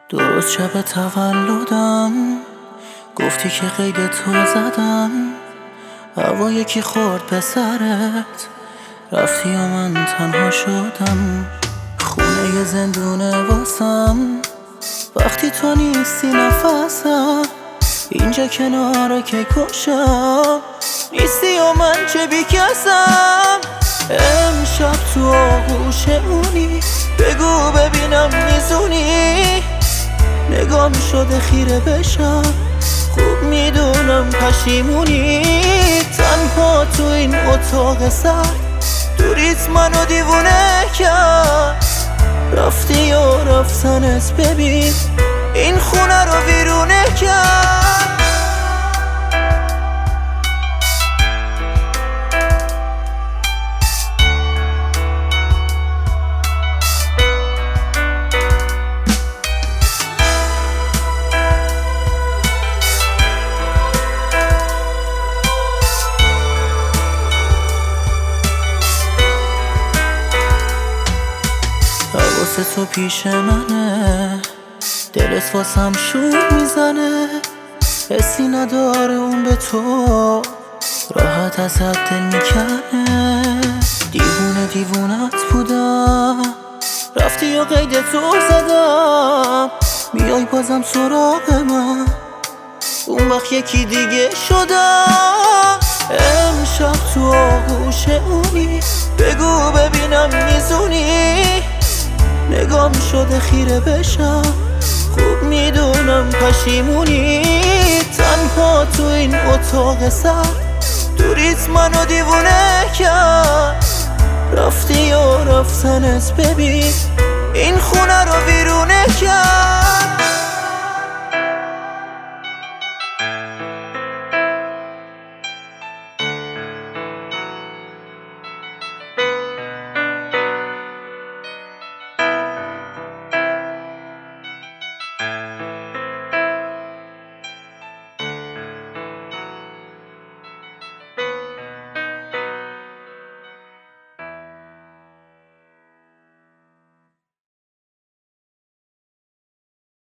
درست شب تولدم گفتی که قید تو زدم، هوا یکی خورد پسرت، رفتی و من تنها شدم. خونه زندونه واسم وقتی تو نیستی، نفسم اینجا کنار که کشم نیستی و من چه بیکسم. امشب تو آغوش اونی، بگو ببینم میزونی، نگام شده خیره بشم، خوب میدونم پشیمونی. تنها تو این اتاق سرد دوریت منو دیوونه کرد، رفتی و رفتنت ببین این خونه رو ویرونه کرد. حواست تو پیش منه، دلت واسم شور میزنه، حسی نداره اون به تو، راحت ازت دل میکنه. دیوونت بودم، رفتی و قید تو زدم، میای بازم سراغ من، اون وقت یکی دیگه شدم. امشب تو آغوش اونی، بگو ببینم میزونی، نگام شده خیره بشم، خوب میدونم پشیمونی. تنها تو این اتاق سرد دوریت منو دیوونه کرد، رفتی و رفتنت ببین این خونه رو ویرونه کرد.